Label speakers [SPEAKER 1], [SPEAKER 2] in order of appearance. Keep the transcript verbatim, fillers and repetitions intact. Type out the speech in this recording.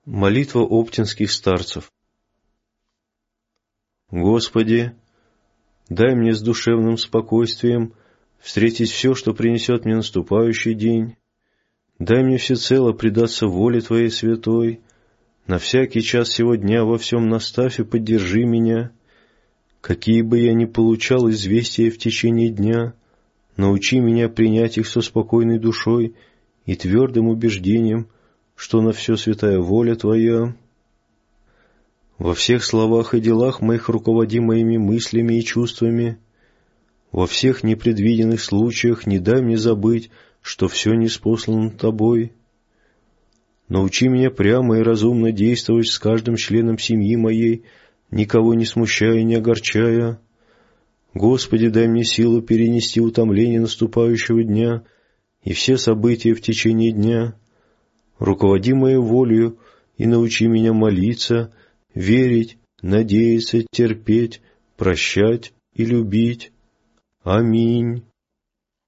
[SPEAKER 1] Молитва оптинских старцев. Господи, дай мне с душевным спокойствием встретить все, что принесет мне наступающий день. Дай мне всецело предаться воле Твоей святой. На всякий час сего дня во всем наставь и поддержи меня. Какие бы я ни получал известия в течение дня, научи меня принять их со спокойной душой и твердым убеждением, что на все святая воля Твоя. Во всех словах и делах моих руководи моими мыслями и чувствами. Во всех непредвиденных случаях не дай мне забыть, что все ниспослано Тобой. Научи меня прямо и разумно действовать с каждым членом семьи моей, никого не смущая и не огорчая. Господи, дай мне силу перенести утомление наступающего дня и все события в течение дня. Руководи моей волею и научи меня молиться, верить, надеяться, терпеть, прощать и любить. Аминь.